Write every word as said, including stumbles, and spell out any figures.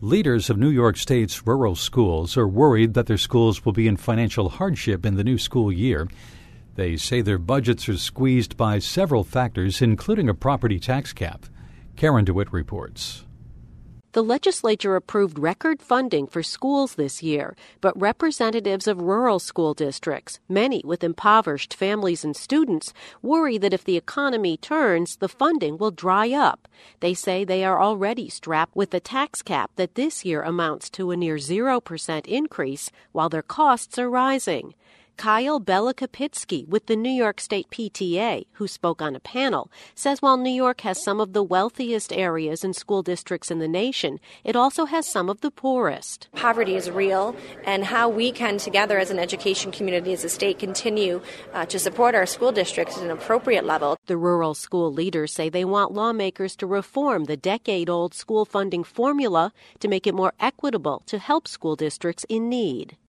Leaders of New York State's rural schools are worried that their schools will be in financial hardship in the new school year. They say their budgets are squeezed by several factors, including a property tax cap. Karen DeWitt reports. The legislature approved record funding for schools this year, but representatives of rural school districts, many with impoverished families and students, worry that if the economy turns, the funding will dry up. They say they are already strapped with a tax cap that this year amounts to a near zero percent increase, while their costs are rising. Kyle Belakapitsky with the New York State P T A, who spoke on a panel, says while New York has some of the wealthiest areas and school districts in the nation, it also has some of the poorest. Poverty is real, and how we can together as an education community, as a state, continue uh, to support our school districts at an appropriate level. The rural school leaders say they want lawmakers to reform the decade-old school funding formula to make it more equitable to help school districts in need.